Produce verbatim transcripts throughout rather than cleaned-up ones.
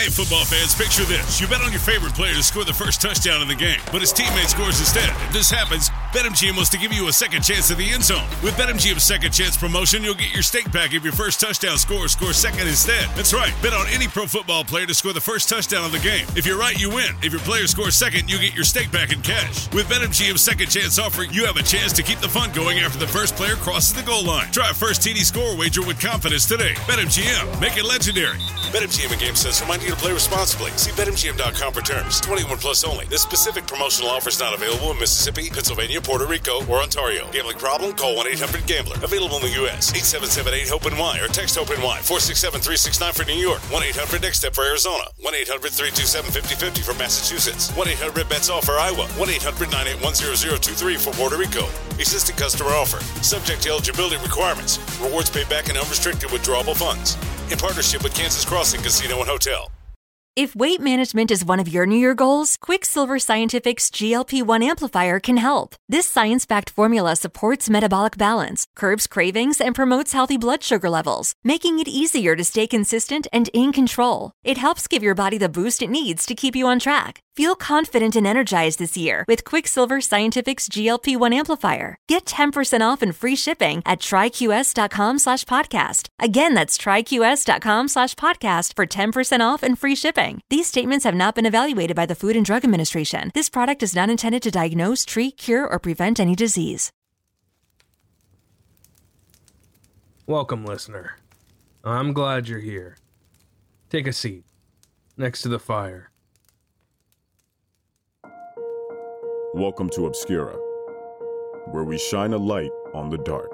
Hey, football fans, picture this. You bet on your favorite player to score the first touchdown in the game, but his teammate scores instead. If this happens, BetMGM wants to give you a second chance at the end zone. With BetMGM's second chance promotion, you'll get your stake back if your first touchdown scorer scores second instead. That's right. Bet on any pro football player to score the first touchdown of the game. If you're right, you win. If your player scores second, you get your stake back in cash. With BetMGM's second chance offer, you have a chance to keep the fun going after the first player crosses the goal line. Try a first T D score wager with confidence today. BetMGM. Make it legendary. BetMGM and GameSense remind you to play responsibly. See Bet M G M dot com for terms. twenty-one plus only. This specific promotional offer is not available in Mississippi, Pennsylvania, Puerto Rico, or Ontario. Gambling problem? Call one eight hundred gambler. Available in the U S eight seven seven eight hope N Y or text HOPE-NY. four six seven three six nine for New York. one eight hundred next step for Arizona. one eight hundred three two seven five zero five zero for Massachusetts. one eight hundred bets all for Iowa. one eight hundred nine eight one zero zero two three for Puerto Rico. Existing customer offer. Subject to eligibility requirements. Rewards paid back in unrestricted withdrawable funds. In partnership with Kansas Crossing Casino and Hotel. If weight management is one of your New Year goals, Quicksilver Scientific's G L P one amplifier can help. This science-backed formula supports metabolic balance, curbs cravings, and promotes healthy blood sugar levels, making it easier to stay consistent and in control. It helps give your body the boost it needs to keep you on track. Feel confident and energized this year with Quicksilver Scientific's G L P one amplifier. Get ten percent off and free shipping at tryqs.com slash podcast. Again, that's tryqs.com slash podcast for ten percent off and free shipping. These statements have not been evaluated by the Food and Drug Administration. This product is not intended to diagnose, treat, cure, or prevent any disease. Welcome, listener. I'm glad you're here. Take a seat next to the fire. Welcome to Obscura, where we shine a light on the dark.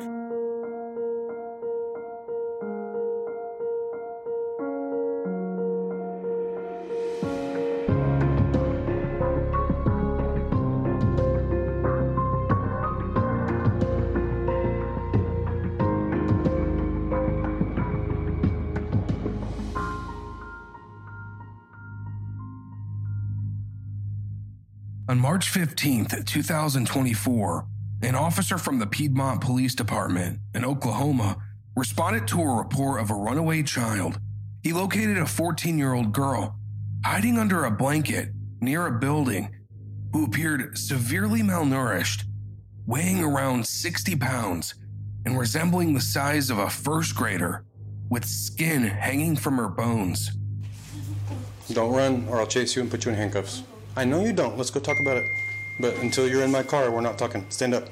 On March fifteenth, twenty twenty-four, an officer from the Piedmont Police Department in Oklahoma responded to a report of a runaway child. He located a fourteen-year-old girl hiding under a blanket near a building who appeared severely malnourished, weighing around sixty pounds and resembling the size of a first grader with skin hanging from her bones. Don't run or I'll chase you and put you in handcuffs. I know you don't. Let's go talk about it. But until you're in my car, we're not talking. Stand up.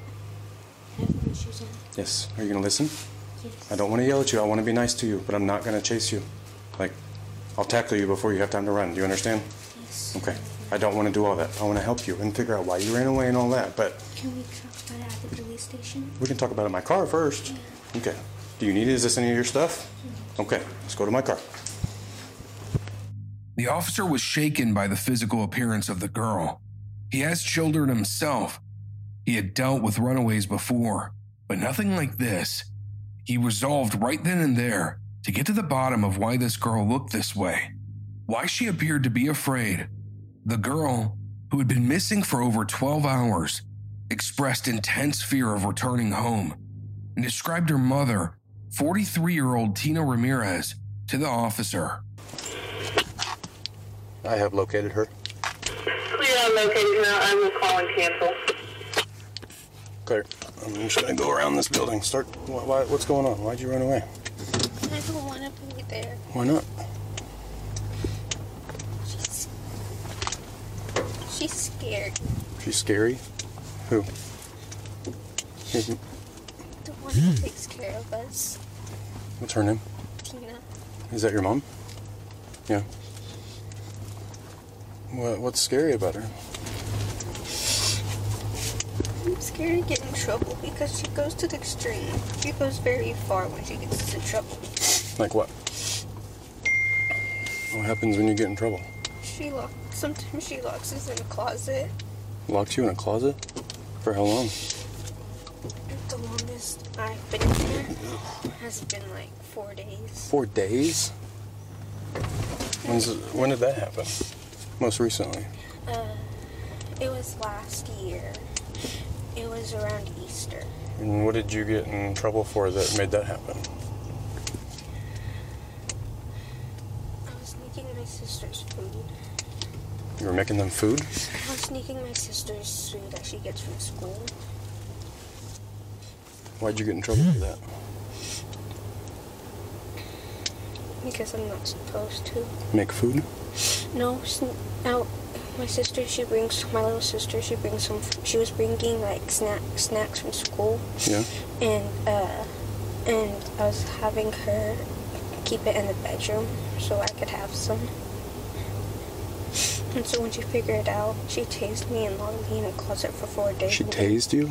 Yes. Are you going to listen? Yes. I don't want to yell at you. I want to be nice to you, but I'm not going to chase you. Like, I'll tackle you before you have time to run. Do you understand? Yes. Okay. I don't want to do all that. I want to help you and figure out why you ran away and all that, but... Can we talk about it at the police station? We can talk about it in my car first. Yeah. Okay. Do you need it? Is this any of your stuff? Yeah. Okay. Let's go to my car. The officer was shaken by the physical appearance of the girl. He has children himself. He had dealt with runaways before, but nothing like this. He resolved right then and there to get to the bottom of why this girl looked this way, why she appeared to be afraid. The girl, who had been missing for over twelve hours, expressed intense fear of returning home and described her mother, forty-three-year-old Tina Ramirez, to the officer. I have located her. Clear, I'm located now. I will call and cancel. Claire, I'm just going to go around this building. Start. Why, what's going on? Why'd you run away? I don't want to be there. Why not? She's... She's scared. She's scary? Who? The one who takes care of us. What's her name? Tina. Is that your mom? Yeah. What, what's scary about her? I'm scared to get in trouble because she goes to the extreme. She goes very far when she gets into trouble. Like what? What happens when you get in trouble? She locks. Sometimes she locks us in a closet. Locks you in a closet? For how long? The longest I've been here has been like four days. Four days? When's, when did that happen? Most recently? Uh, it was last year. It was around Easter. And what did you get in trouble for that made that happen? I was making my sister sister's food. You were making them food? I was sneaking my sister's food that she gets from school. Why'd you get in trouble for that? Because I'm not supposed to. Make food? No, now my sister, she brings, my little sister, she brings some, she was bringing like snack, snacks from school. Yeah. And, uh, and I was having her keep it in the bedroom so I could have some. And so when she figured it out, she tased me and locked me in a closet for four days. She tased you?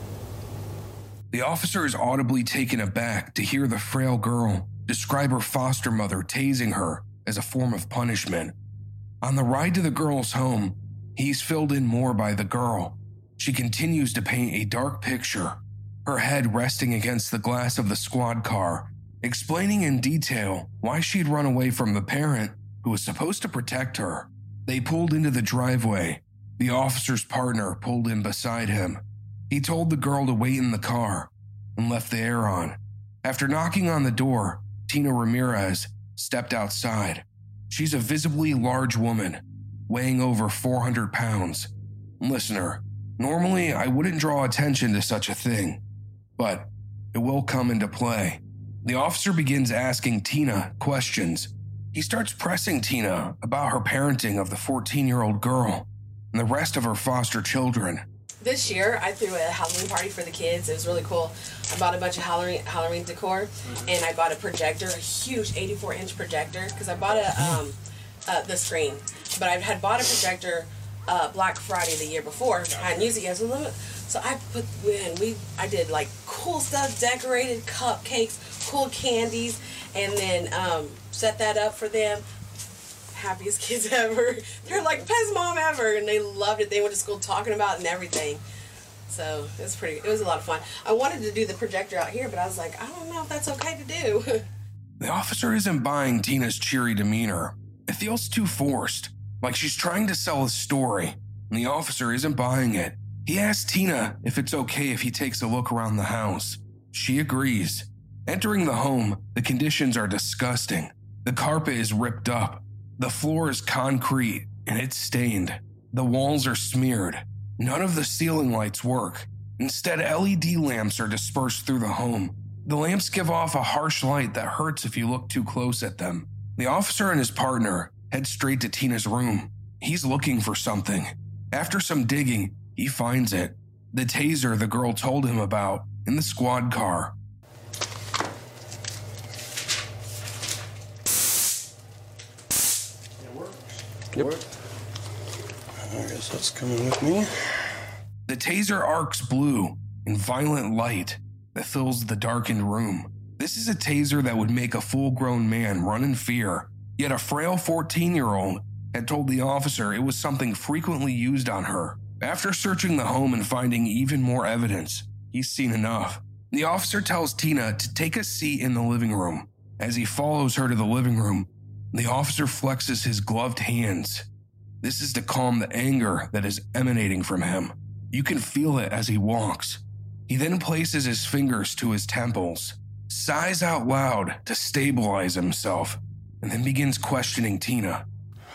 The officer is audibly taken aback to hear the frail girl describe her foster mother tasing her as a form of punishment. On the ride to the girl's home, he's filled in more by the girl. She continues to paint a dark picture, her head resting against the glass of the squad car, explaining in detail why she'd run away from the parent who was supposed to protect her. They pulled into the driveway. The officer's partner pulled in beside him. He told the girl to wait in the car and left the air on. After knocking on the door, Tina Ramirez stepped outside. She's a visibly large woman, weighing over four hundred pounds. Listener, normally I wouldn't draw attention to such a thing, but it will come into play. The officer begins asking Tina questions. He starts pressing Tina about her parenting of the fourteen-year-old girl and the rest of her foster children. This year, I threw a Halloween party for the kids. It was really cool. I bought a bunch of Halloween Halloween decor, and I bought a projector, a huge eighty-four inch projector, because I bought a um, uh, the screen. But I had bought a projector uh, Black Friday the year before. I hadn't used it yet, so, so I put in, we, I did like cool stuff, decorated cupcakes, cool candies, and then um, set that up for them. Happiest kids ever. They're like best mom ever, and they loved it. They went to school talking about it and everything. So it was pretty. It was a lot of fun. I wanted to do the projector out here, but I was like, I don't know if that's okay to do. The officer isn't buying Tina's cheery demeanor. It feels too forced, like she's trying to sell a story, and the officer isn't buying it. He asks Tina if it's okay if he takes a look around the house. She agrees. Entering the home, the conditions are disgusting. The carpet is ripped up. The floor is concrete, and it's stained. The walls are smeared. None of the ceiling lights work. Instead, L E D lamps are dispersed through the home. The lamps give off a harsh light that hurts if you look too close at them. The officer and his partner head straight to Tina's room. He's looking for something. After some digging, he finds it. The taser the girl told him about in the squad car. Yep. I guess that's coming with me. The taser arcs blue in violent light that fills the darkened room. This is a taser that would make a full-grown man run in fear, yet a frail fourteen-year-old had told the officer it was something frequently used on her. After searching the home and finding even more evidence, he's seen enough. The officer tells Tina to take a seat in the living room. As he follows her to the living room, the officer flexes his gloved hands. This is to calm the anger that is emanating from him. You can feel it as he walks. He then places his fingers to his temples, sighs out loud to stabilize himself, and then begins questioning Tina.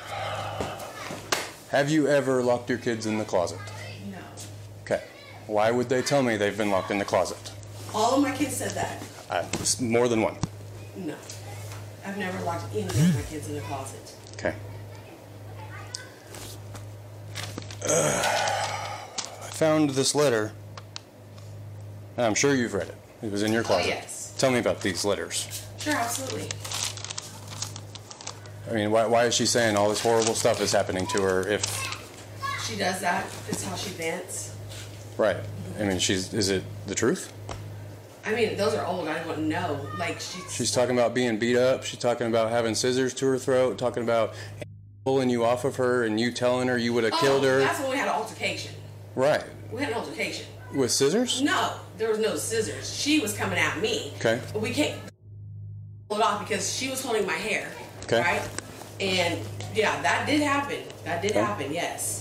Have you ever locked your kids in the closet? No. Okay. Why would they tell me they've been locked in the closet? All of my kids said that. Uh, more than one. No. I've never locked any of my kids in the closet. Okay. Uh, I found this letter. And I'm sure you've read it. It was in your closet. Oh, yes. Tell me about these letters. Sure, absolutely. I mean, why, why is she saying all this horrible stuff is happening to her if... She does that. It's how she vents. Right. I mean, she's... Is it the truth? I mean, those are old. I wouldn't know. Like, she's... She's talking about being beat up. She's talking about having scissors to her throat. Talking about pulling you off of her and you telling her you would have oh, killed her. That's when we had an altercation. Right. We had an altercation. With scissors? No, there was no scissors. She was coming at me. Okay. But we can't pull it off because she was holding my hair. Okay. Right? And, yeah, that did happen. That did okay. happen, yes.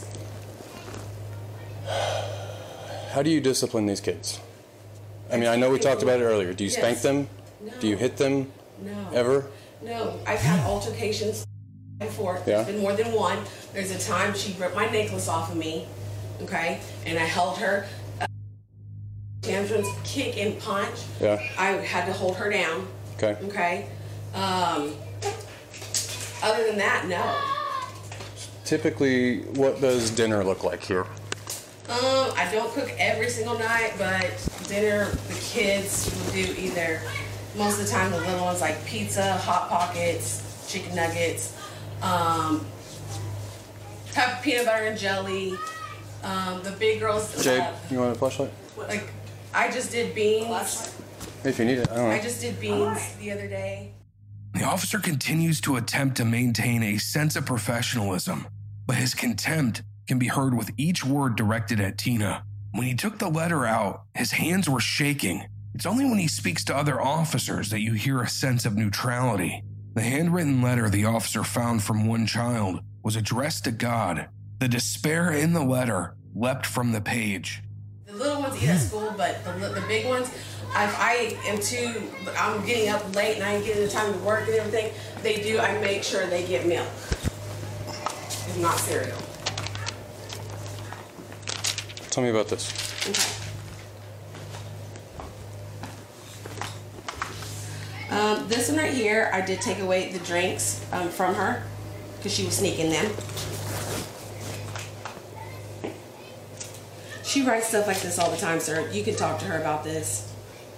How do you discipline these kids? I mean, I know we talked about it earlier. Do you yes. spank them? No. Do you hit them? No. Ever? No. I've had altercations Before, Yeah. there's been more than one. There's a time she ripped my necklace off of me, okay, and I held her. Uh, tantrums, kick and punch. Yeah. I had to hold her down. Okay. Okay. Um, other than that, no. Typically, what does dinner look like here? Um, I don't cook every single night, but dinner, the kids will do either, most of the time, the little ones like pizza, Hot Pockets, chicken nuggets, um, have peanut butter and jelly. Um, the big girls. Jade, uh, you want a flashlight? Like, I just did beans. If you need it, I don't know. I just did beans the other day. The officer continues to attempt to maintain a sense of professionalism, but his contempt can be heard with each word directed at Tina. When he took the letter out, his hands were shaking. It's only when he speaks to other officers that you hear a sense of neutrality. The handwritten letter the officer found from one child was addressed to God. The despair in the letter leapt from the page. The little ones eat at school, but the, the big ones, if I am too, I'm getting up late and I ain't getting the time to work and everything, they do, I make sure they get milk, if not cereal. Tell me about this. Okay. Um, this one right here, I did take away the drinks um, from her because she was sneaking them. She writes stuff like this all the time, sir. You can talk to her about this.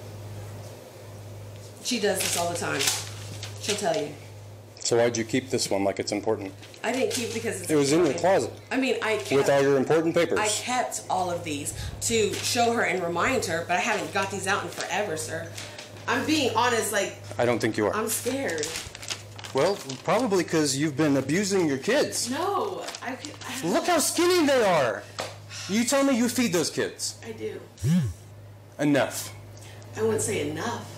She does this all the time. She'll tell you. So why'd you keep this one like it's important? I didn't keep it because it's It was in your important. closet. I mean, I kept, With all your important papers. I kept all of these to show her and remind her, but I haven't got these out in forever, sir. I'm being honest, like, I don't think you are. I'm scared. Well, probably because you've been abusing your kids. No, I, I Look how skinny they are. You tell me you feed those kids. I do. Enough. I wouldn't say enough.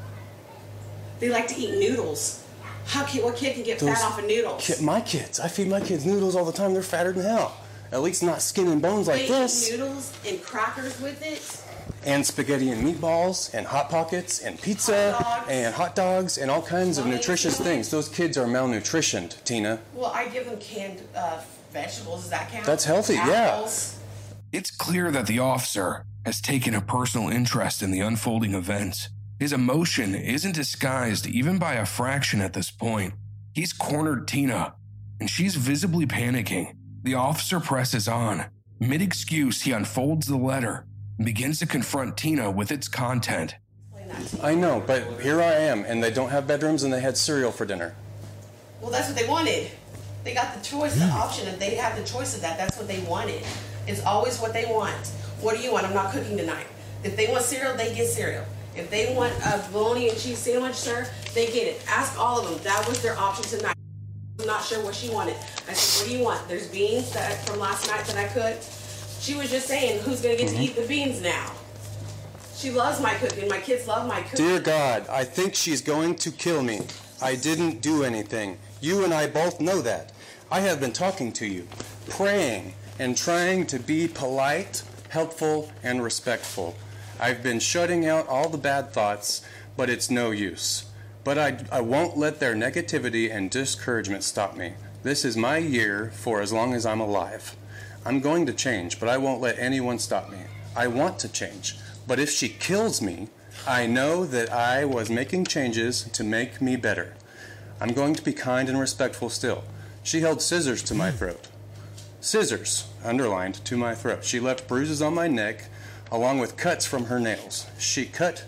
They like to eat noodles. How can, what kid can get Those fat off of noodles? Ki- my kids. I feed my kids noodles all the time. They're fatter than hell. At least not skin and bones like they this. eat noodles and crackers with it. And spaghetti and meatballs and Hot Pockets and pizza Hot dogs. and hot dogs and all kinds of Well, nutritious they- things. Those kids are malnutritioned, Tina. Well, I give them canned uh, vegetables. Does that count? That's healthy, yeah. Apples. It's clear that the officer has taken a personal interest in the unfolding events. His emotion isn't disguised even by a fraction at this point. He's cornered Tina, and she's visibly panicking. The officer presses on. Mid-excuse, he unfolds the letter and begins to confront Tina with its content. I know, but here I am, and they don't have bedrooms, and they had cereal for dinner. Well, that's what they wanted. They got the choice, the option. If they have the choice of that, that's what they wanted. It's always what they want. What do you want? I'm not cooking tonight. If they want cereal, they get cereal. If they want a bologna and cheese sandwich, sir, they get it. Ask all of them. That was their option tonight. I'm not sure what she wanted. I said, what do you want? There's beans that from last night that I cooked. She was just saying, who's going to get mm-hmm. to eat the beans now? She loves my cooking. My kids love my cooking. Dear God, I think she's going to kill me. I didn't do anything. You and I both know that. I have been talking to you, praying, and trying to be polite, helpful, and respectful. I've been shutting out all the bad thoughts, but it's no use. But I, I won't let their negativity and discouragement stop me. This is my year for as long as I'm alive. I'm going to change, but I won't let anyone stop me. I want to change, but if she kills me, I know that I was making changes to make me better. I'm going to be kind and respectful still. She held scissors to my throat. Scissors, underlined, to my throat. She left bruises on my neck, along with cuts from her nails. She cut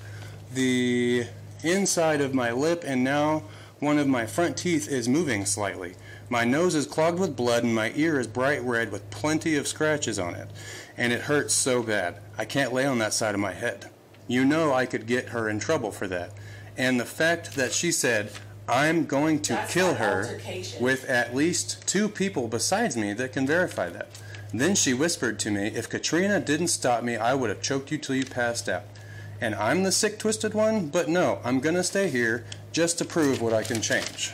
the inside of my lip, and now one of my front teeth is moving slightly. My nose is clogged with blood, and my ear is bright red with plenty of scratches on it. And it hurts so bad. I can't lay on that side of my head. You know I could get her in trouble for that. And the fact that she said, I'm going to That's kill an her altercation. with at least two people besides me that can verify that. Then she whispered to me, if Katrina didn't stop me, I would have choked you till you passed out. And I'm the sick, twisted one, but no, I'm going to stay here just to prove what I can change.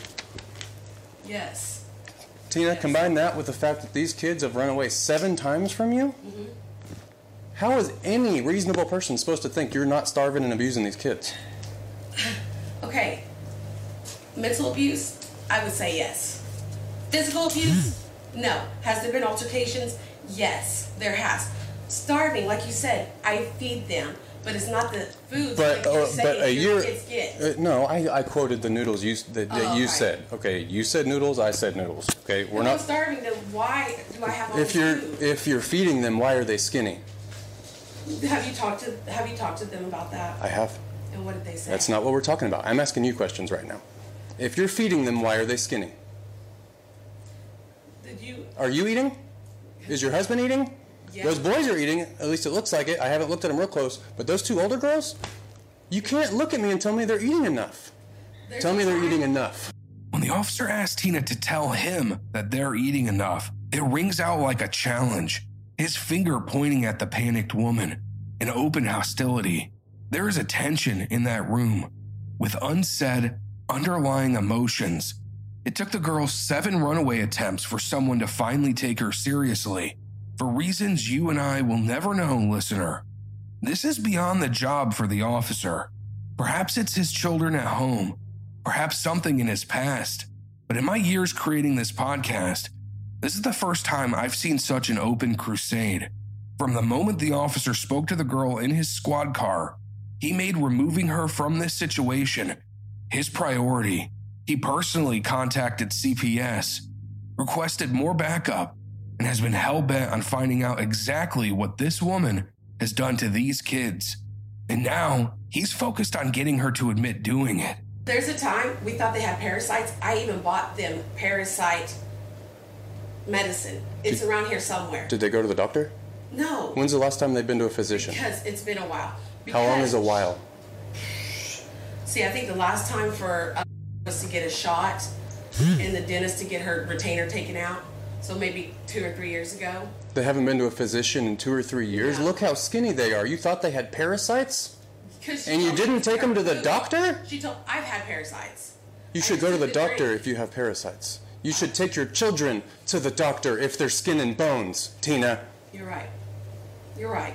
Yes. Tina, Yes. combine that with the fact that these kids have run away seven times from you? Mm-hmm. How is any reasonable person supposed to think you're not starving and abusing these kids? Okay. Mental abuse, I would say yes. Physical abuse? No. Has there been altercations? Yes, there has. Starving, like you said, I feed them, but it's not the food But, like you're uh, saying but a your year, kids get. uh, no, I, I quoted the noodles you, that, that Oh, you okay. said. Okay, you said noodles, I said noodles. Okay, we're If not. I'm starving, then why do I have all If this you're food? if you're feeding them, why are they skinny? Have you talked to Have you talked to them about that? I have. And what did they say? That's not what we're talking about. I'm asking you questions right now. If you're feeding them, why are they skinny? Did you? Are you eating? Is your husband eating? Yeah. Those boys are eating. At least it looks like it. I haven't looked at them real close. But those two older girls, you can't look at me and tell me they're eating enough. There's Tell me a they're time- eating enough. When the officer asked Tina to tell him that they're eating enough, it rings out like a challenge, his finger pointing at the panicked woman, an open hostility. There is a tension in that room, with unsaid, underlying emotions. It took the girl seven runaway attempts for someone to finally take her seriously, for reasons you and I will never know, listener. This is beyond the job for the officer. Perhaps it's his children at home, perhaps something in his past. But in my years creating this podcast, this is the first time I've seen such an open crusade. From the moment the officer spoke to the girl in his squad car, he made removing her from this situation his priority. He personally contacted C P S, requested more backup, and has been hell-bent on finding out exactly what this woman has done to these kids. And now, he's focused on getting her to admit doing it. There's a time we thought they had parasites. I even bought them parasite medicine. It's Did- around here somewhere. Did they go to the doctor? No, When's the last time they've been to a physician? because it's been a while. How long Because- is a while? See, I think the last time for uh, was to get a shot and the dentist to get her retainer taken out. So maybe two or three years ago. They haven't been to a physician in two or three years? No. Look how skinny they are. You thought they had parasites? 'Cause she And you told me didn't take them to the Google. doctor? She told I've had parasites. You I should go to took the the doctor drink. if you have parasites. You should take your children to the doctor if they're skin and bones, Tina. You're right. You're right.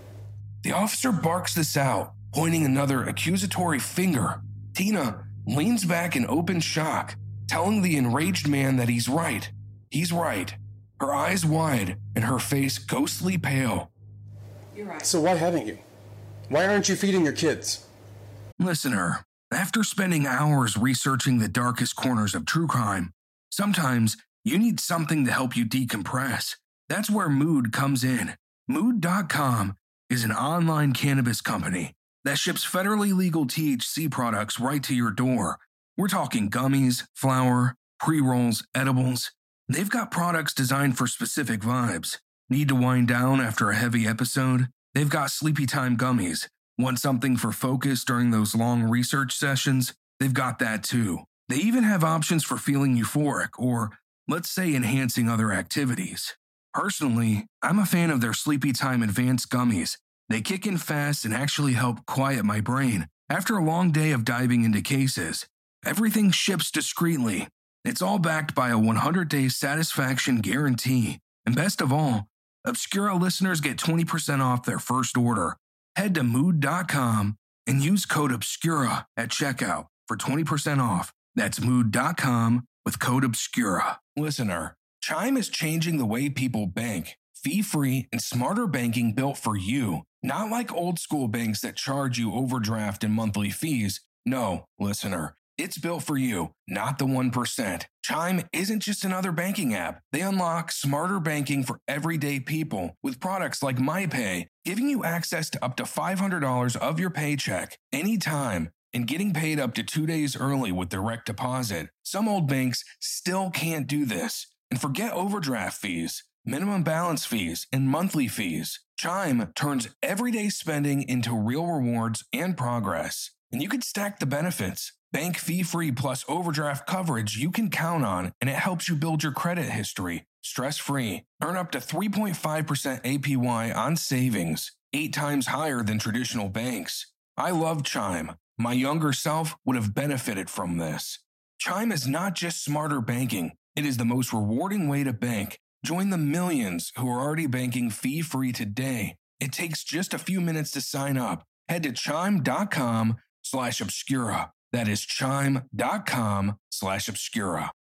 The officer barks this out, pointing another accusatory finger. Tina leans back in open shock, telling the enraged man that he's right. He's right. Her eyes wide and her face ghostly pale. You're right. So why haven't you? Why aren't you feeding your kids? Listener, after spending hours researching the darkest corners of true crime, sometimes you need something to help you decompress. That's where Mood comes in. Mood dot com is an online cannabis company that ships federally legal T H C products right to your door. We're talking gummies, flour, pre-rolls, edibles. They've got products designed for specific vibes. Need to wind down after a heavy episode? They've got Sleepy Time gummies. Want something for focus during those long research sessions? They've got that too. They even have options for feeling euphoric or, let's say, enhancing other activities. Personally, I'm a fan of their Sleepy Time Advanced gummies. They kick in fast and actually help quiet my brain after a long day of diving into cases. Everything ships discreetly. It's all backed by a one hundred day satisfaction guarantee. And best of all, Obscura listeners get twenty percent off their first order. Head to Mood dot com and use code Obscura at checkout for twenty percent off. That's Mood dot com with code Obscura. Listener, Chime is changing the way people bank. Fee-free and smarter banking built for you. Not like old school banks that charge you overdraft and monthly fees. No, listener. It's built for you, not the one percent. Chime isn't just another banking app. They unlock smarter banking for everyday people with products like MyPay, giving you access to up to five hundred dollars of your paycheck anytime and getting paid up to two days early with direct deposit. Some old banks still can't do this. And forget overdraft fees, minimum balance fees, and monthly fees. Chime turns everyday spending into real rewards and progress. And you can stack the benefits. Bank fee-free plus overdraft coverage you can count on, and it helps you build your credit history stress-free. Earn up to three point five percent A P Y on savings, eight times higher than traditional banks. I love Chime. My younger self would have benefited from this. Chime is not just smarter banking. It is the most rewarding way to bank. Join the millions who are already banking fee-free today. It takes just a few minutes to sign up. Head to chime dot com slash obscura. That is chime dot com slash obscura.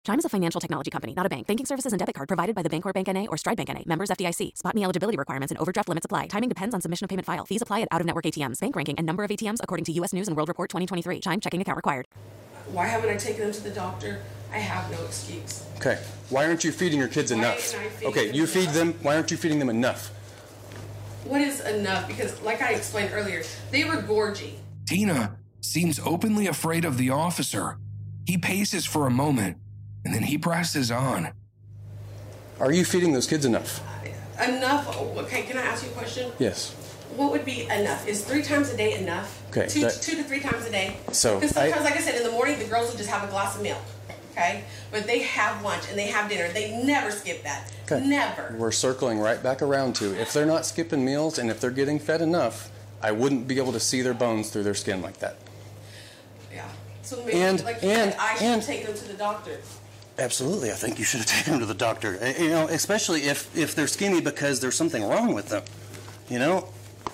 Chime is a financial technology company, not a bank. Banking services and debit card provided by the Bancorp Bank N A or Stride Bank N A. Members F D I C. Spot me eligibility requirements and overdraft limits apply. Timing depends on submission of payment file. Fees apply at out-of-network A T Ms. Bank ranking and number of A T Ms according to U S News and World Report twenty twenty-three. Chime checking account required. Why haven't I taken them to the doctor? I have no excuse. Okay. Why aren't you feeding your kids Why enough? ain't I feeding Okay, them you feed enough? them. Why aren't you feeding them enough? What is enough? Because, like I explained earlier, they were gorgy. Tina seems openly afraid of the officer. He paces for a moment, and then he presses on. Are you feeding those kids enough? Enough? Oh, okay, can I ask you a question? Yes. What would be enough? Is three times a day enough? Okay, Two, that- two to three times a day? So, Because sometimes, I- like I said, in the morning, the girls will just have a glass of milk. Okay? But they have lunch and they have dinner. They never skip that. Okay. Never. We're circling right back around to if they're not skipping meals and if they're getting fed enough, I wouldn't be able to see their bones through their skin like that. Yeah. So maybe, And- like you and- said, I should and- take them to the doctor. Absolutely, I think you should have taken them to the doctor. Uh, You know, especially if, if they're skinny because there's something wrong with them. You know?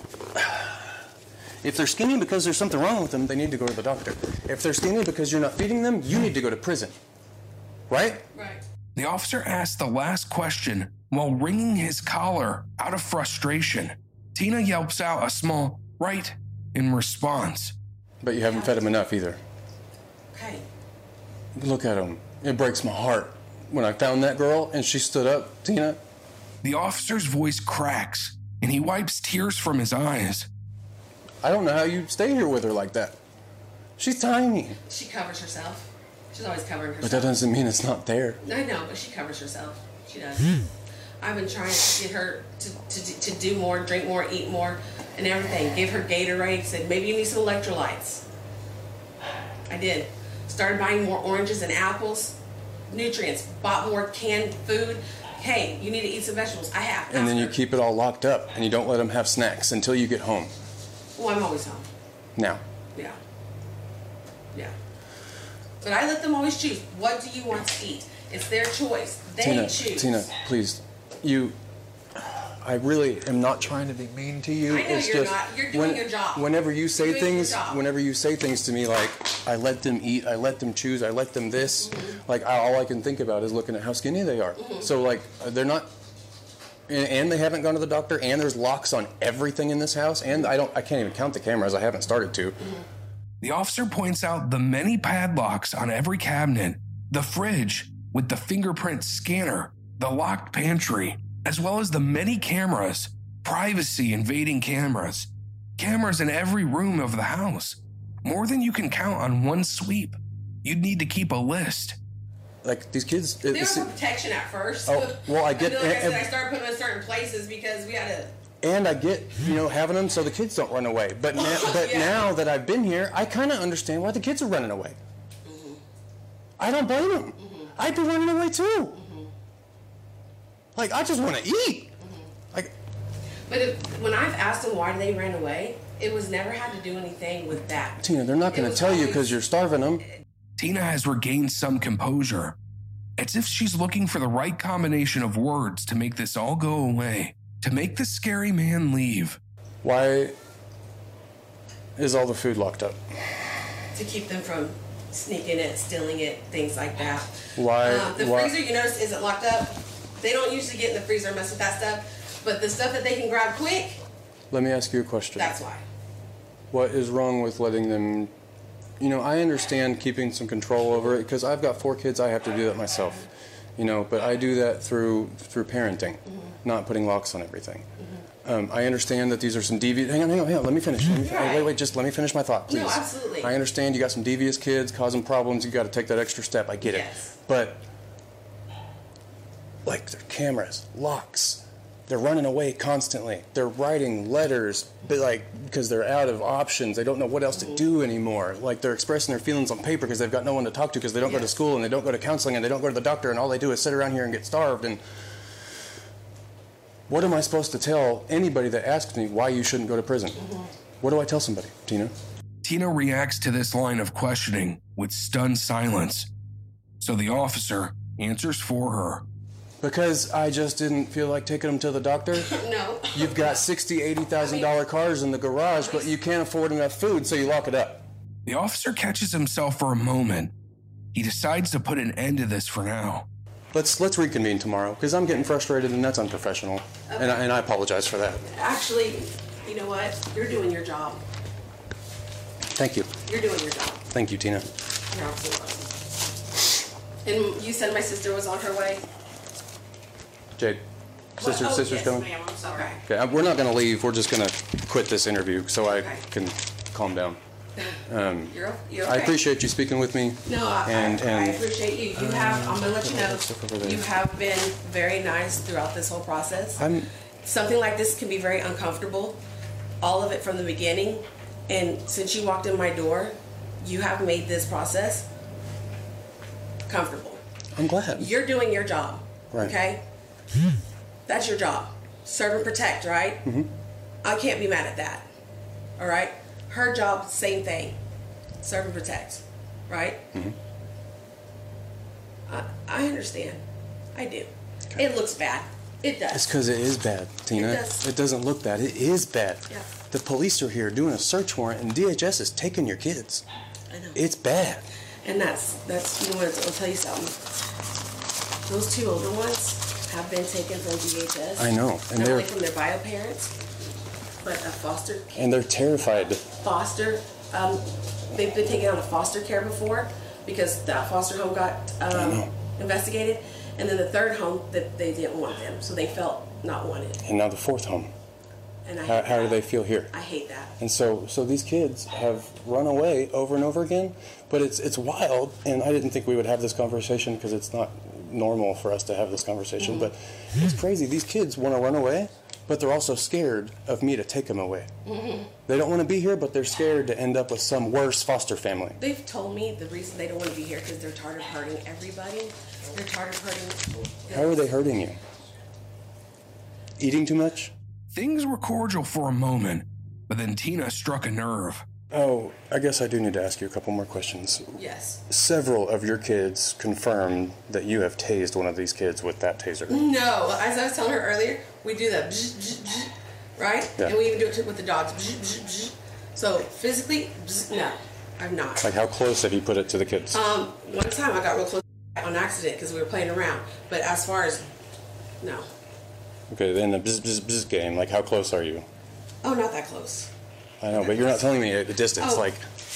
If they're skinny because there's something wrong with them, They need to go to the doctor. If they're skinny because you're not feeding them, you need to go to prison. Right? Right. The officer asks the last question while wringing his collar out of frustration. Tina yelps out a small right in response. But you haven't fed them enough either. Okay. Look at them. It breaks my heart. When I found that girl and she stood up, Tina, The officer's voice cracks, and he wipes tears from his eyes. I don't know how you stay here with her like that. She's tiny. She covers herself. She's always covering herself. But that doesn't mean it's not there. I know, but she covers herself. She does. I've been trying to get her to, to, to do more, drink more, eat more, and everything. Give her Gatorade. Said, maybe you need some electrolytes. I did. Started buying more oranges and apples. Nutrients. Bought more canned food. Hey, you need to eat some vegetables. I have. And then you Ask her. keep it all locked up and you don't let them have snacks until you get home. Well, I'm always home. Now, Yeah. Yeah. But I let them always choose. What do you want to eat? It's their choice. They Tina, choose. Tina, please. You, I really am not trying to be mean to you. I know it's you're just not. You're doing your job. Whenever you say You're doing your things, job. whenever you say things to me like, I let them eat, I let them choose, I let them this, mm-hmm. like I, all I can think about is looking at how skinny they are. Mm-hmm. So like, they're not, and, and they haven't gone to the doctor, and there's locks on everything in this house, and I don't, I can't even count the cameras. I haven't started to. Mm-hmm. The officer points out the many padlocks on every cabinet, the fridge with the fingerprint scanner, the locked pantry, as well as the many cameras, privacy invading cameras, cameras in every room of the house. More than you can count on one sweep. You'd need to keep a list. Like these kids. They were it's- for protection at first. Oh, well, I get- And then, like I said, and- I started putting them in certain places because we had to. And I get, you know, having them so the kids don't run away. But now, but Yeah. now that I've been here, I kind of understand why the kids are running away. Mm-hmm. I don't blame them. Mm-hmm. I'd be running away too. Mm-hmm. Like, I just want to eat. Mm-hmm. Like, But if, when I've asked them why they ran away, it was never had to do anything with that. Tina, they're not It going to was tell you always- because you're starving them. Tina has regained some composure, as if she's looking for the right combination of words to make this all go away, to make the scary man leave. Why is all the food locked up? To keep them from sneaking it, stealing it, things like that. Why? Um, the why freezer, you notice, isn't locked up. They don't usually get in the freezer and mess with that stuff. But the stuff that they can grab quick, Let me ask you a question. that's why. What is wrong with letting them? You know, I understand keeping some control over it because I've got four kids. I have to do that myself. You know, but I do that through through parenting, mm-hmm. not putting locks on everything. Mm-hmm. Um, I understand that these are some devious. Hang on, hang on, hang on. Let me finish. Let me, Right. Wait, wait. Just let me finish my thought, please. No, absolutely. I understand you got some devious kids causing problems. You got to take that extra step. I get Yes. it. But like their cameras, locks. They're running away constantly. They're writing letters, but like because they're out of options. They don't know what else to do anymore. Like they're expressing their feelings on paper because they've got no one to talk to because they don't go to Yes. school and they don't go to counseling and they don't go to the doctor and all they do is sit around here and get starved. And what am I supposed to tell anybody that asks me why you shouldn't go to prison? Mm-hmm. What do I tell somebody, Tina? Tina reacts to this line of questioning with stunned silence. So the officer answers for her. Because I just didn't feel like taking them to the doctor. No. You've got sixty, eighty thousand dollar cars in the garage, but you can't afford enough food, so you lock it up. The officer catches himself for a moment, he decides to put an end to this for now. Let's let's reconvene tomorrow, because I'm getting frustrated and that's unprofessional. Okay. And, I, and I apologize for that. Actually, you know what? You're doing your job. Thank you. You're doing your job. Thank you, Tina. You're absolutely welcome. And you said my sister was on her way? Jade, sister, oh, sister's yes, coming? ma'am, I'm sorry. Okay, we're not going to leave. We're just going to quit this interview so I Okay. can calm down. Um, You're, you're okay. I appreciate you speaking with me. No, I, and, I, and, I appreciate you. You have, I'm gonna let you know, there. you have been very nice throughout this whole process. I'm, Something like this can be very uncomfortable, all of it from the beginning. And since you walked in my door, you have made this process comfortable. I'm glad. You're doing your job, Right. okay? That's your job. Serve and protect, right? Mm-hmm. I can't be mad at that, all right? Her job, same thing. Serve and protect, right? Mm-hmm. I, I understand. I do. Okay. It looks bad. It does. It's because it is bad, Tina. It does. It doesn't look bad. It is bad. Yeah. The police are here doing a search warrant, and D H S is taking your kids. I know. It's bad. And that's, that's you know what, I'll tell you something. Those two older ones have been taken from D H S. I know. And not they're only from their bio parents, but a foster and they're terrified. foster. Um, they've been taken out of foster care before because that foster home got um, investigated, and then the third home that they didn't want them, so they felt not wanted. And now the fourth home. And I How, hate how do that. they feel here? I hate that. And so, so these kids have run away over and over again, but it's it's wild. And I didn't think we would have this conversation because it's not normal for us to have this conversation. Mm-hmm. But it's crazy. These kids want to run away, but they're also scared of me to take them away. Mm-hmm. They don't want to be here, but they're scared to end up with some worse foster family. They've told me the reason they don't want to be here because they're tired of hurting everybody. They're tired of hurting. How are they hurting you? Eating too much? Things were cordial for a moment, but then Tina struck a nerve. Oh, I guess I do need to ask you a couple more questions. Yes. Several of your kids confirmed that you have tased one of these kids with that taser. No, as I was telling her earlier, we do that, bzz, bzz, bzz, right? Yeah. And we even do it with the dogs. Bzz, bzz, bzz. So physically, bzz, no, I'm not. Like, how close have you put it to the kids? Um, one time I got real close on accident because we were playing around. But as far as, no. Okay, then the bzz, bzz, bzz game, like, how close are you? Oh, not that close. I know, but you're not telling me the distance, Oh. like,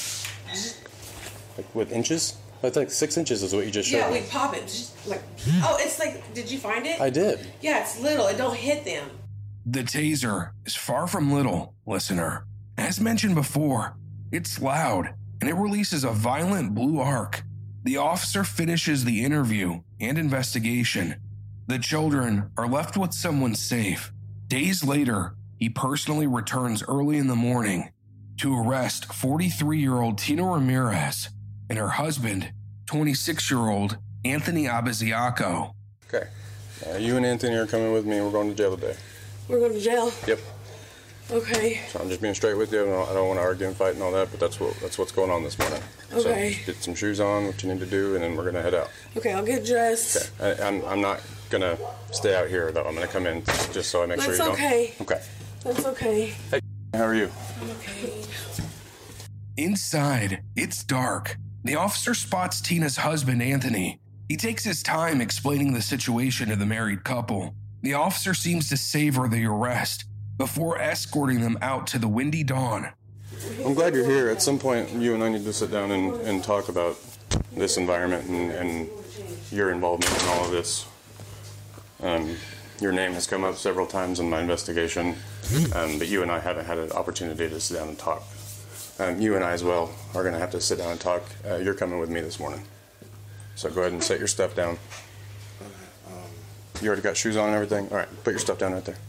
like with inches? Like, like six inches is what you just showed Yeah, me. we pop it. Bzz, like, oh, it's like, did you find it? I did. Yeah, it's little. It don't hit them. The taser is far from little, listener. As mentioned before, it's loud and it releases a violent blue arc. The officer finishes the interview and investigation. The children are left with someone safe. Days later, he personally returns early in the morning to arrest forty-three-year-old Tina Ramirez and her husband, twenty-six-year-old Anthony Abaziaco. Okay. Uh, you and Anthony are coming with me. We're going to jail today. We're going to jail? Yep. Okay. So I'm just being straight with you. I don't, I don't want to argue and fight and all that, but that's what that's what's going on this morning. Okay. So get some shoes on, what you need to do, and then we're going to head out. Okay, I'll get dressed. Okay. I, I'm, I'm not going to stay out here, though. I'm going to come in just so I make That's sure you okay. don't. Okay. That's okay. Hey, how are you? I'm okay. Inside, it's dark. The officer spots Tina's husband, Anthony. He takes his time explaining the situation to the married couple. The officer seems to savor the arrest before escorting them out to the windy dawn. I'm glad you're here. At some point, you and I need to sit down and, and talk about this environment and, and your involvement in all of this. Um, your name has come up several times in my investigation, um, but you and I haven't had an opportunity to sit down and talk. Um, you and I as well are going to have to sit down and talk. Uh, you're coming with me this morning. So go ahead and set your stuff down. You already got shoes on and everything? All right, put your stuff down right there.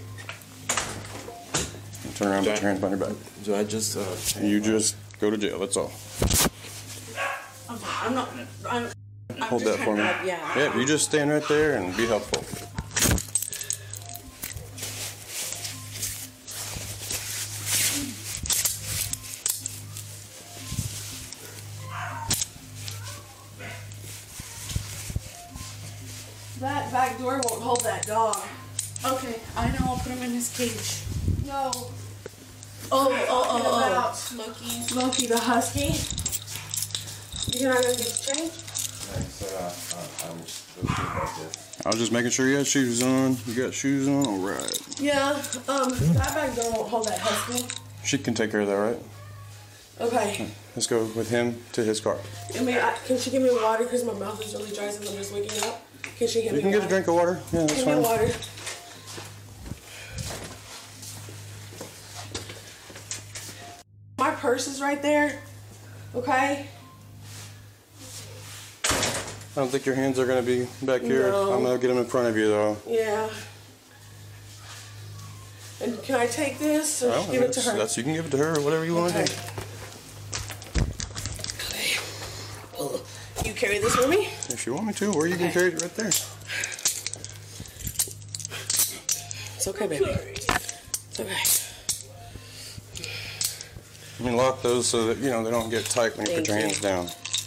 Turn around, put your hands behind your back. Do I just, uh... You just go to jail, that's all. I'm, I'm not... I'm, I'm Hold just that for me. trying to- yeah. Yeah, you just stand right there and be helpful. That back door won't hold that dog. Okay, I know. I'll put him in his cage. No. Oh, oh, oh, oh. About Smokey. Smokey the husky. You're not gonna get the change? I was just making sure you had shoes on. You got shoes on? All right. Yeah, um, that bag don't hold that husky. She can take care of that, right? Okay. Let's go with him to his car. I mean, I, can she give me water? Because my mouth is really dry since I'm just waking up. Can she give You me can water? get a drink of water. Yeah, that's Give fine. me water. My purse is right there, okay? I don't think your hands are going to be back here. No. I'm going to get them in front of you, though. Yeah. And can I take this or Well, give it to that's- her? That's, you can give it to her or whatever you want to do. You carry this with me? If you want me to, or you can carry it right there. It's okay, baby. It's okay. You can lock those so that, you know, they don't get tight when you Thank put your you. hands down.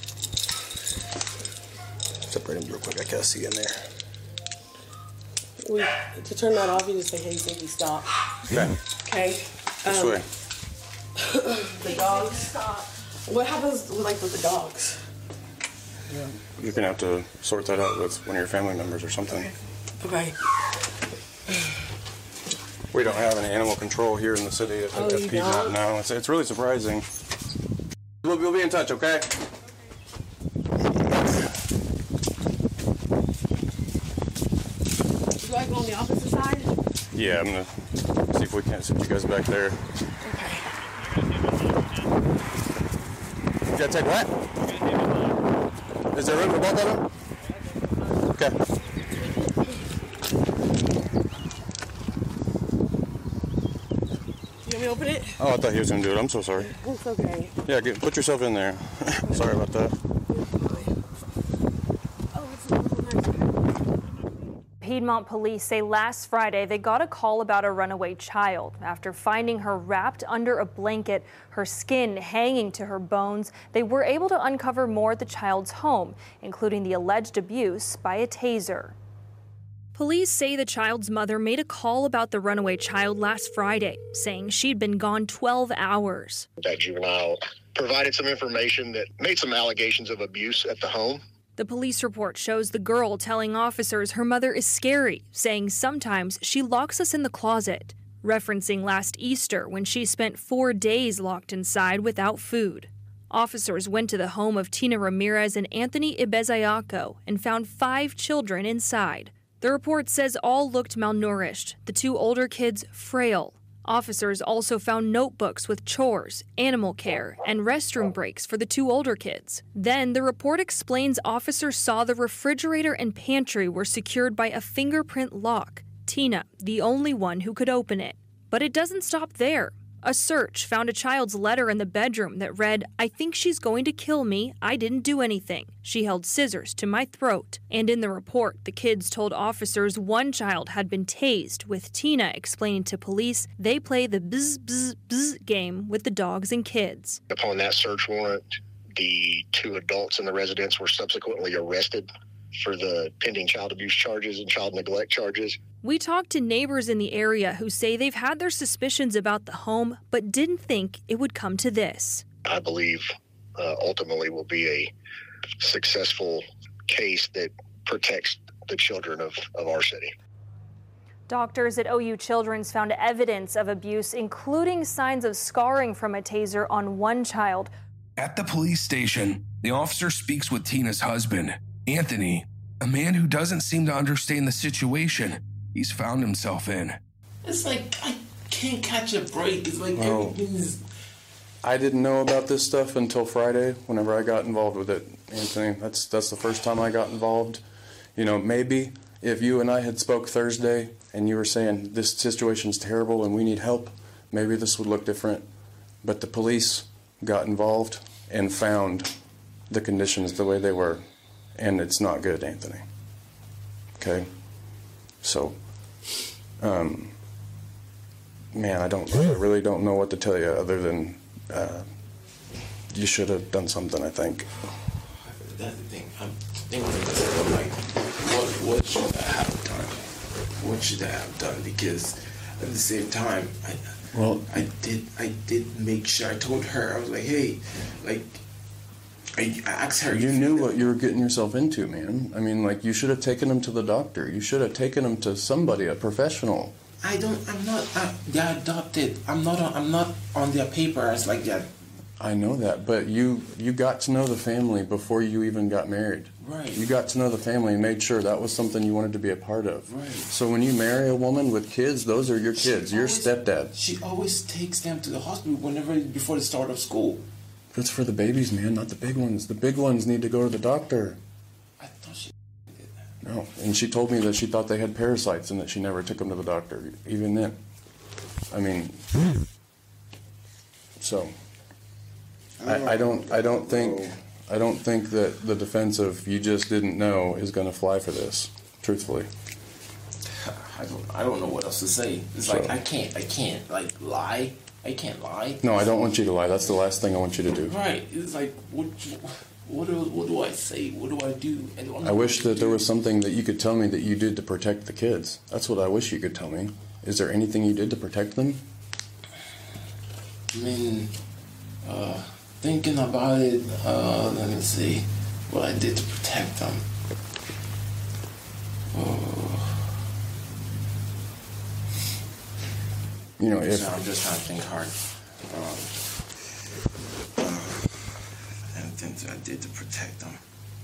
Separate them real quick. I can't see in there. We, to turn that off, you just say, hey, Ziggy, stop. Okay. Okay? This Um, way. The dogs. What happens with, like, with the dogs? You're going to have to sort that out with one of your family members or something. Okay. We don't have any animal control here in the city at, Oh, at you Piedmont don't? now. It's, it's really surprising. We'll, we'll be in touch, okay? Do I go on the opposite side? Yeah, I'm going to see if we can't sit you guys back there. Okay. You got to take what? Is there room for both of them? Okay. You want me to open it? Oh, I thought he was going to do it. I'm so sorry. It's okay. Yeah, get, put yourself in there. Sorry about that. Piedmont police say last Friday they got a call about a runaway child. After finding her wrapped under a blanket, her skin hanging to her bones, they were able to uncover more at the child's home, including the alleged abuse by a taser. Police say the child's mother made a call about the runaway child last Friday, saying she'd been gone twelve hours. That juvenile provided some information that made some allegations of abuse at the home. The police report shows the girl telling officers her mother is scary, saying sometimes she locks us in the closet, referencing last Easter when she spent four days locked inside without food. Officers went to the home of Tina Ramirez and Anthony Ibezayaco and found five children inside. The report says all looked malnourished, the two older kids frail. Officers also found notebooks with chores, animal care, and restroom breaks for the two older kids. Then the report explains officers saw the refrigerator and pantry were secured by a fingerprint lock. Tina, the only one who could open it. But it doesn't stop there. A search found a child's letter in the bedroom that read, "I think she's going to kill me. I didn't do anything. She held scissors to my throat." And in the report, the kids told officers one child had been tased, with Tina explaining to police they play the bzz bzz bzz game with the dogs and kids. Upon that search warrant, the two adults in the residence were subsequently arrested for the pending child abuse charges and child neglect charges. We talked to neighbors in the area who say they've had their suspicions about the home, but didn't think it would come to this. I believe uh, ultimately will be a successful case that protects the children of, of our city. Doctors at O U Children's found evidence of abuse, including signs of scarring from a taser on one child. At the police station, the officer speaks with Tina's husband, Anthony, a man who doesn't seem to understand the situation he's found himself in. It's like I can't catch a break. It's like Oh. everything's. I didn't know about this stuff until Friday, whenever I got involved with it, Anthony. That's that's the first time I got involved. You know, maybe if you and I had spoke Thursday and you were saying this situation's terrible and we need help, maybe this would look different. But the police got involved and found the conditions the way they were, and it's not good, Anthony. Okay? So, um, man, I don't, I really don't know what to tell you other than uh, you should have done something, I think. That's the thing. I'm thinking to myself, I'm like, what, what should I have done? What should I have done? Because at the same time, I, well, I did, I did make sure. I told her, I was like, hey, like, I, I asked her. You knew what you were getting yourself into, man. I mean, like, you should have taken him to the doctor. You should have taken him to somebody, a professional. I don't. I'm not. I, they're adopted. I'm not. On, I'm not on their papers like that. I know that, but you you got to know the family before you even got married. Right. You got to know the family and made sure that was something you wanted to be a part of. Right. So when you marry a woman with kids, those are your kids. Your stepdad. She always takes them to the hospital whenever before the start of school. That's for the babies, man, not the big ones. The big ones need to go to the doctor. I thought she did that. No, and she told me that she thought they had parasites and that she never took them to the doctor, even then. I mean, so I, I don't, I don't think, I don't think that the defense of you just didn't know is going to fly for this. Truthfully, I don't, I don't know what else to say. It's So- like I can't, I can't like lie. I can't lie. no, I don't want you to lie. That's the last thing I want you to do. Right. It's like what, what do, what do I say? What do I do? I don't know I wish what to that there do. was something that you could tell me that you did to protect the kids. That's what I wish you could tell me. Is there anything you did to protect them? I mean, uh, thinking about it, uh, let me see what I did to protect them. Oh. You know, if So I'm just trying to think hard. Um, uh, anything I did to protect them.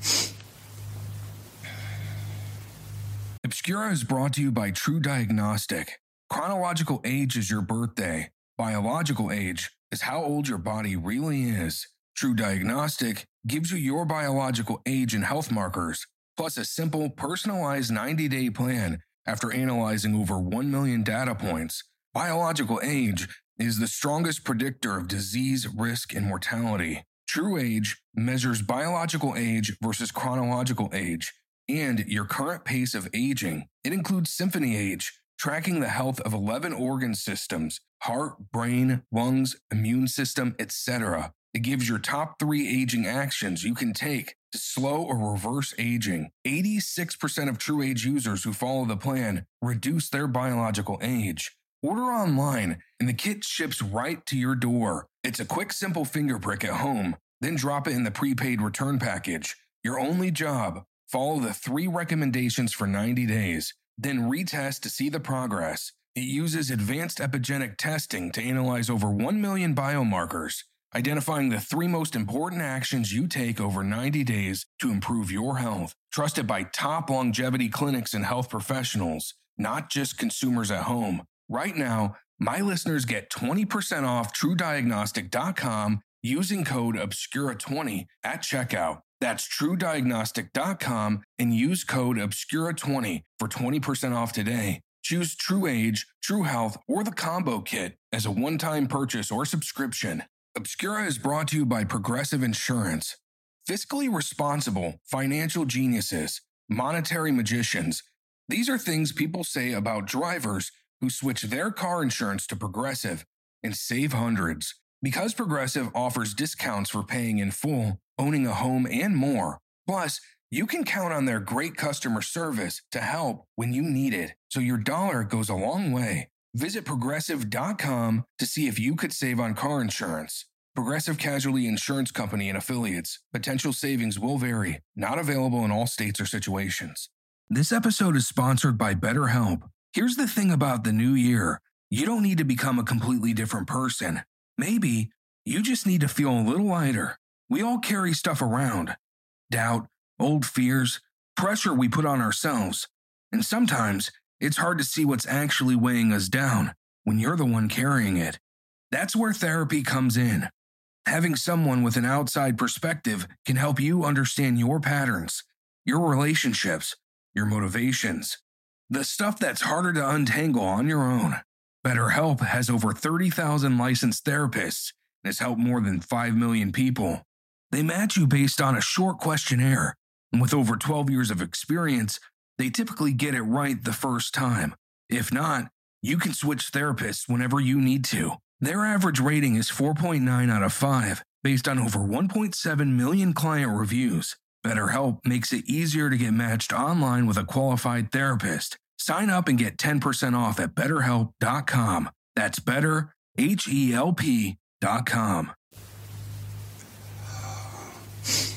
Obscura is brought to you by True Diagnostic. Chronological age is your birthday. Biological age is how old your body really is. True Diagnostic gives you your biological age and health markers, plus a simple, personalized ninety-day plan after analyzing over one million data points. Biological age is the strongest predictor of disease risk and mortality. True Age measures biological age versus chronological age and your current pace of aging. It includes Symphony Age, tracking the health of eleven organ systems, heart, brain, lungs, immune system, et cetera. It gives your top three aging actions you can take to slow or reverse aging. eighty-six percent of True Age users who follow the plan reduce their biological age. Order online and the kit ships right to your door. It's a quick, simple finger prick at home, then drop it in the prepaid return package. Your only job, follow the three recommendations for ninety days, then retest to see the progress. It uses advanced epigenetic testing to analyze over one million biomarkers, identifying the three most important actions you take over ninety days to improve your health. Trusted by top longevity clinics and health professionals, not just consumers at home. Right now, my listeners get twenty percent off True Diagnostic dot com using code Obscura twenty at checkout. That's True Diagnostic dot com and use code Obscura twenty for twenty percent off today. Choose True Age, True Health, or the combo kit as a one-time purchase or subscription. Obscura is brought to you by Progressive Insurance. Fiscally responsible, financial geniuses, monetary magicians. These are things people say about drivers who switch their car insurance to Progressive and save hundreds. Because Progressive offers discounts for paying in full, owning a home, and more. Plus, you can count on their great customer service to help when you need it, so your dollar goes a long way. Visit Progressive dot com to see if you could save on car insurance. Progressive Casualty Insurance Company and Affiliates. Potential savings will vary. Not available in all states or situations. This episode is sponsored by BetterHelp. Here's the thing about the new year. You don't need to become a completely different person. Maybe you just need to feel a little lighter. We all carry stuff around. Doubt, old fears, pressure we put on ourselves. And sometimes it's hard to see what's actually weighing us down when you're the one carrying it. That's where therapy comes in. Having someone with an outside perspective can help you understand your patterns, your relationships, your motivations, the stuff that's harder to untangle on your own. BetterHelp has over thirty thousand licensed therapists and has helped more than five million people. They match you based on a short questionnaire, and with over twelve years of experience, they typically get it right the first time. If not, you can switch therapists whenever you need to. Their average rating is four point nine out of five, based on over one point seven million client reviews. BetterHelp makes it easier to get matched online with a qualified therapist. Sign up and get ten percent off at better help dot com. That's better, H E L P dot com.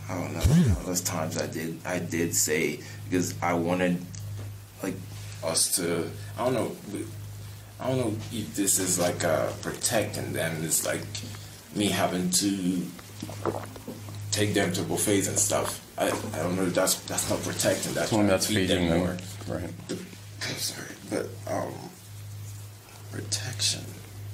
I don't know. You know, those times I did, I did say, because I wanted, like, us to, I don't know, I don't know if this is like uh, protecting them. It's like me having to take them to buffets and stuff. I, I don't know. That's that's not protecting. That's well, trying that's to feed feeding them them, more. right? The, I'm sorry, but um, protection.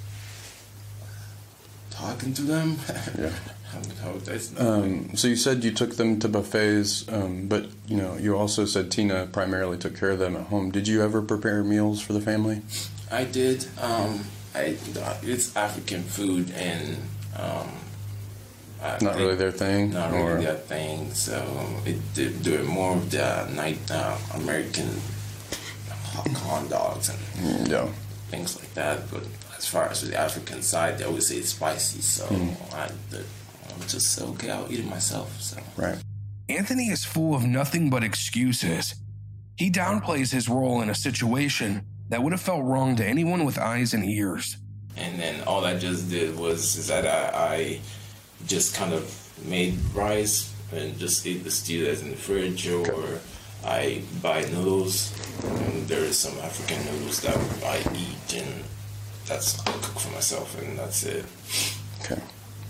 Talking to them. Yeah. No, that's not Um, so you said you took them to buffets, um, but you know you also said Tina primarily took care of them at home. Did you ever prepare meals for the family? I did. Um, I it's African food and um, I Not really their thing. Not or? really their thing. So it did do it more of the night uh, American corn dogs and yeah. things like that. But as far as the African side, they always say it's spicy. So Mm. I, the, I'm just say, okay, I'll eat it myself. So right. Anthony is full of nothing but excuses. He downplays his role in a situation that would have felt wrong to anyone with eyes and ears. And then all I just did was is that I, I just kind of made rice and just ate the stew that's in the fridge, or I buy noodles, and there is some African noodles that I eat, and that's I cook for myself, and that's it. Okay.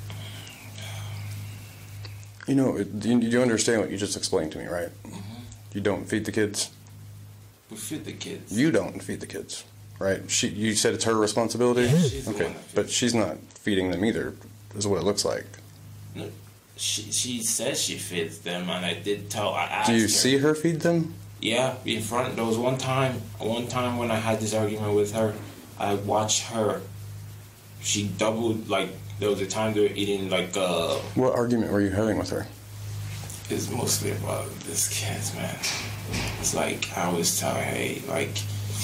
You know, do you, do you understand what you just explained to me, right? Mm-hmm. You don't feed the kids. We feed the kids. You don't feed the kids, right? She, you said it's her responsibility? Yeah, she's the okay, one that but she's not feeding them either, is what it looks like. No, she she says she feeds them, and I did tell. I asked Do you her, see her feed them? Yeah, in front. There was one time, one time when I had this argument with her, I watched her. She doubled, like, there was a time they were eating, like, uh... What argument were you having with her? It's mostly about this kids, man. It's like, I always tell her, hey, like,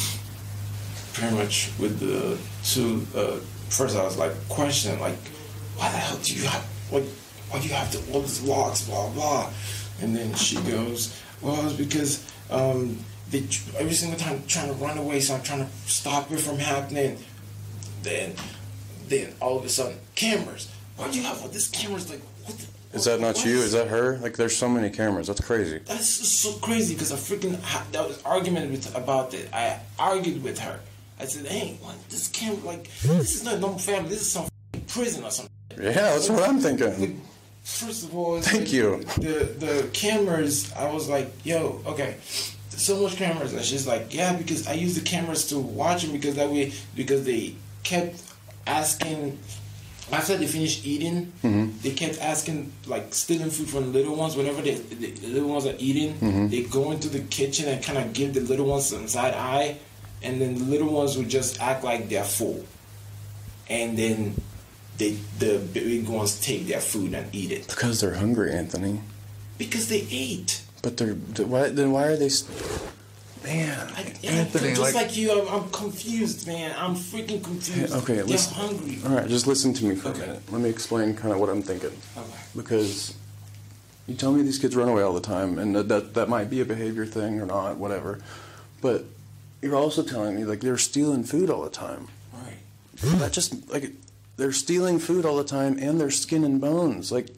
pretty much with the two, uh, first I was, like, questioning, like, why the hell do you have, what, why do you have to, all these logs, blah, blah. And then she goes, well, it's because, um, they, every single time trying to run away, so I'm trying to stop it from happening. Then... Then all of a sudden, cameras. Why do you have all these cameras? Like, what? The, Is that not you? Is that her? Like, there's so many cameras. That's crazy. That's so crazy because I freaking had that was argument with about it. I argued with her. I said, "Hey, what, this camera? Like, this is not a normal family. This is some prison or something." Yeah, that's what I'm thinking. First of all, thank like, you. The the cameras. I was like, "Yo, okay." So much cameras, and she's like, "Yeah, because I use the cameras to watch them because that way because they kept." Asking after they finished eating, mm-hmm. they kept asking, like, stealing food from the little ones. Whenever they, the little ones are eating, mm-hmm. they go into the kitchen and kind of give the little ones some side eye, and then the little ones would just act like they're full, and then they the big ones take their food and eat it because they're hungry, Anthony. Because they ate. But they're why? Then why are they? St- Man, I, Anthony, just like, like you, I'm, I'm confused, man. I'm freaking confused. Okay, They're listen. hungry. All right, just listen to me for okay. a minute. Let me explain kind of what I'm thinking. Okay. Because you tell me these kids run away all the time, and that, that that might be a behavior thing or not, whatever. But you're also telling me like they're stealing food all the time. Right. That just like they're stealing food all the time, and they're skin and bones. Like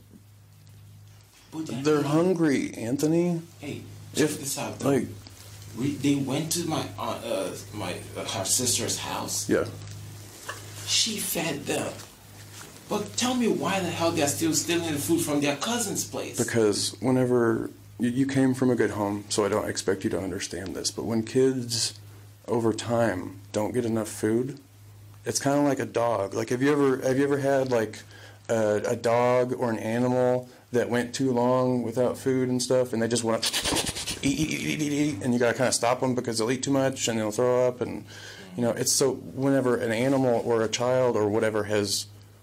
they're hungry, Anthony. Hey, check if, this out. Though. Like. We, they went to my aunt, uh, my uh, her sister's house. Yeah. She fed them. But tell me why the hell they're still stealing the food from their cousin's place? Because whenever you, you came from a good home, so I don't expect you to understand this, but when kids over time don't get enough food, it's kind of like a dog. Like have you ever have you ever had like a, a dog or an animal that went too long without food and stuff, and they just want to eat, eat, eat, eat, eat, and you got to kind of stop them because they'll eat too much and they'll throw up, and you know it's so whenever an animal or a child or whatever has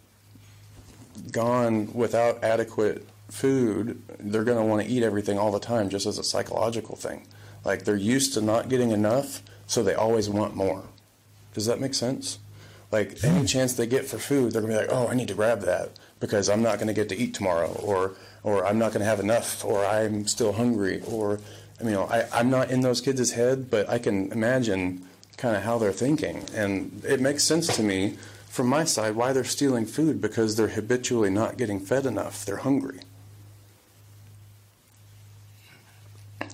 gone without adequate food, they're going to want to eat everything all the time, just as a psychological thing. Like they're used to not getting enough, so they always want more. Does that make sense? Like any chance they get for food, they're going to be like, oh, I need to grab that because I'm not going to get to eat tomorrow, or or I'm not going to have enough, or I'm still hungry, or I mean, you know, I, I'm not in those kids' head, but I can imagine kind of how they're thinking, and it makes sense to me from my side why they're stealing food, because they're habitually not getting fed enough. They're hungry.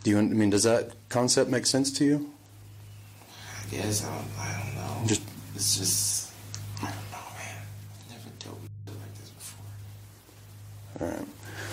Do you, I mean, does that concept make sense to you? I guess, I don't, I don't know. Just, it's just, I don't know, man. I've never dealt with shit like this before. Alright.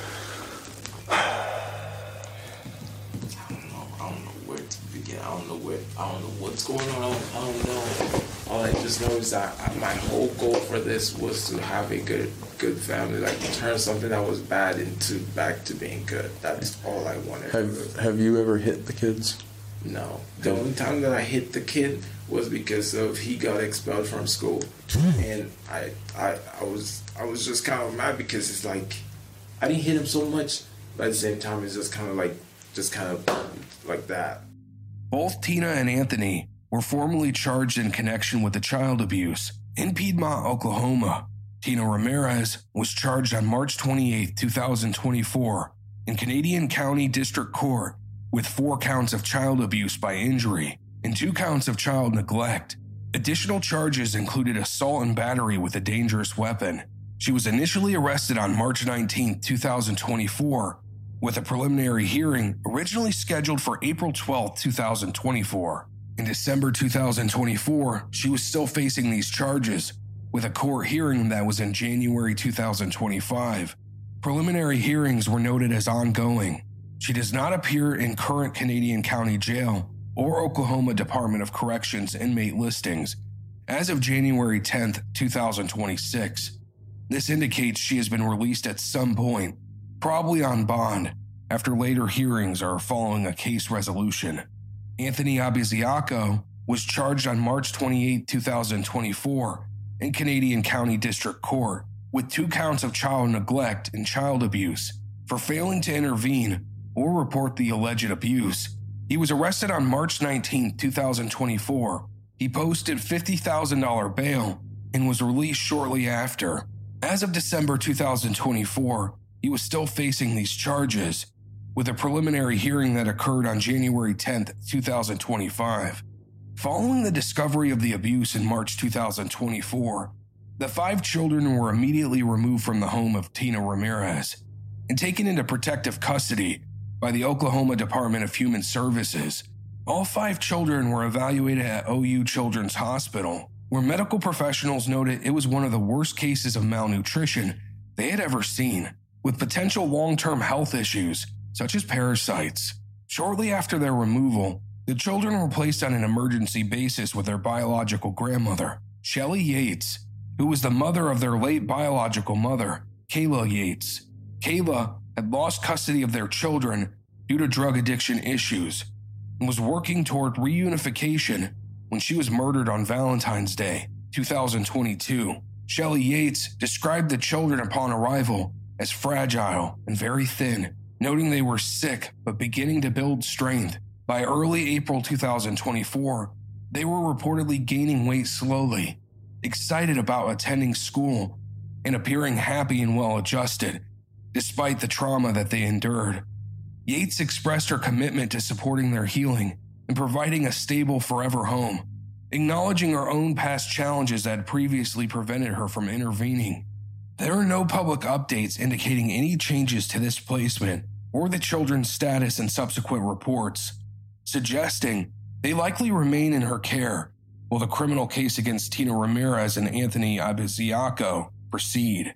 I don't know, I don't know where to begin. I don't know where, I don't know what's going on. I don't, I don't know. All I just know is that my whole goal for this was to have a good, good family, like turn something that was bad into back to being good. That's all I wanted. Have Have you ever hit the kids? No. The only time that I hit the kid was because of he got expelled from school, and I, I, I was, I was just kind of mad because it's like, I didn't hit him so much, but at the same time, it's just kind of like, just kind of like that. Both Tina and Anthony were formally charged in connection with the child abuse. In Piedmont, Oklahoma, Tina Ramirez was charged on March twenty-eighth, twenty twenty-four in Canadian County District Court with four counts of child abuse by injury and two counts of child neglect. Additional charges included assault and battery with a dangerous weapon. She was initially arrested on March nineteenth, twenty twenty-four, with a preliminary hearing originally scheduled for April twelfth, twenty twenty-four. In December two thousand twenty-four, she was still facing these charges, with a court hearing that was in January two thousand twenty-five. Preliminary hearings were noted as ongoing. She does not appear in current Canadian County Jail or Oklahoma Department of Corrections inmate listings as of January tenth, twenty twenty-six. This indicates she has been released at some point, probably on bond, after later hearings or following a case resolution. Anthony Abiziaco was charged on March twenty-eighth, twenty twenty-four in Canadian County District Court with two counts of child neglect and child abuse for failing to intervene or report the alleged abuse. He was arrested on March nineteenth, twenty twenty-four. He posted fifty thousand dollars bail and was released shortly after. As of December two thousand twenty-four, he was still facing these charges, with a preliminary hearing that occurred on January tenth, twenty twenty-five. Following the discovery of the abuse in March two thousand twenty-four, the five children were immediately removed from the home of Tina Ramirez and taken into protective custody by the Oklahoma Department of Human Services. All five children were evaluated at O U Children's Hospital, where medical professionals noted it was one of the worst cases of malnutrition they had ever seen, with potential long-term health issues such as parasites. Shortly after their removal, the children were placed on an emergency basis with their biological grandmother, Shelley Yates, who was the mother of their late biological mother, Kayla Yates. Kayla had lost custody of their children due to drug addiction issues and was working toward reunification when she was murdered on Valentine's Day, two thousand twenty-two. Shelley Yates described the children upon arrival as fragile and very thin, noting they were sick but beginning to build strength. By early April two thousand twenty-four, they were reportedly gaining weight slowly, excited about attending school, and appearing happy and well-adjusted, despite the trauma that they endured. Yates expressed her commitment to supporting their healing and providing a stable forever home, acknowledging her own past challenges that had previously prevented her from intervening. There are no public updates indicating any changes to this placement or the children's status in subsequent reports, suggesting they likely remain in her care while the criminal case against Tina Ramirez and Anthony Abiziaco proceed.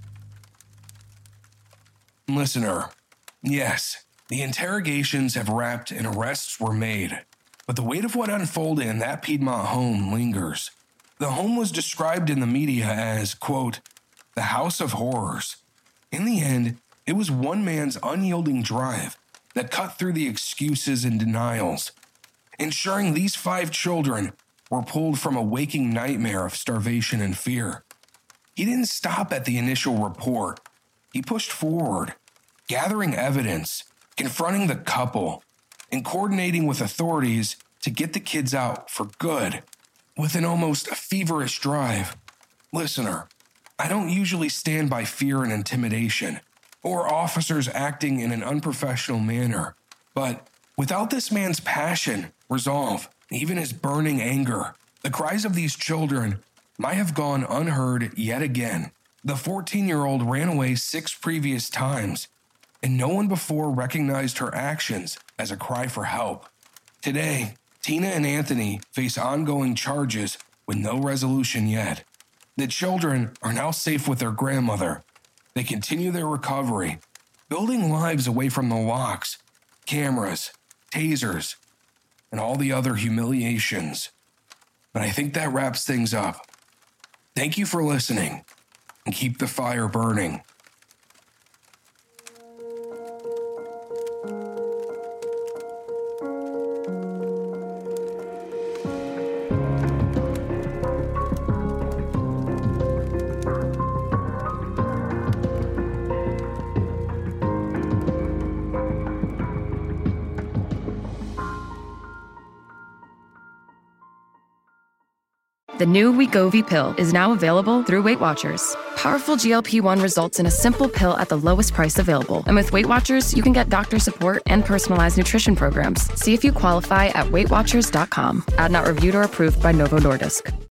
Listener, yes, the interrogations have wrapped and arrests were made, but the weight of what unfolded in that Piedmont home lingers. The home was described in the media as, quote, the house of horrors. In the end, it was one man's unyielding drive that cut through the excuses and denials, ensuring these five children were pulled from a waking nightmare of starvation and fear. He didn't stop at the initial report. He pushed forward, gathering evidence, confronting the couple, and coordinating with authorities to get the kids out for good. With an almost feverish drive. Listener, I don't usually stand by fear and intimidation, or officers acting in an unprofessional manner, but without this man's passion, resolve, even his burning anger, the cries of these children might have gone unheard yet again. The fourteen-year-old ran away six previous times, and no one before recognized her actions as a cry for help. Today, Tina and Anthony face ongoing charges with no resolution yet. The children are now safe with their grandmother. They continue their recovery, building lives away from the locks, cameras, tasers, and all the other humiliations. But I think that wraps things up. Thank you for listening, and keep the fire burning. The new Wegovy pill is now available through Weight Watchers. Powerful G L P one results in a simple pill at the lowest price available. And with Weight Watchers, you can get doctor support and personalized nutrition programs. See if you qualify at weight watchers dot com. Ad not reviewed or approved by Novo Nordisk.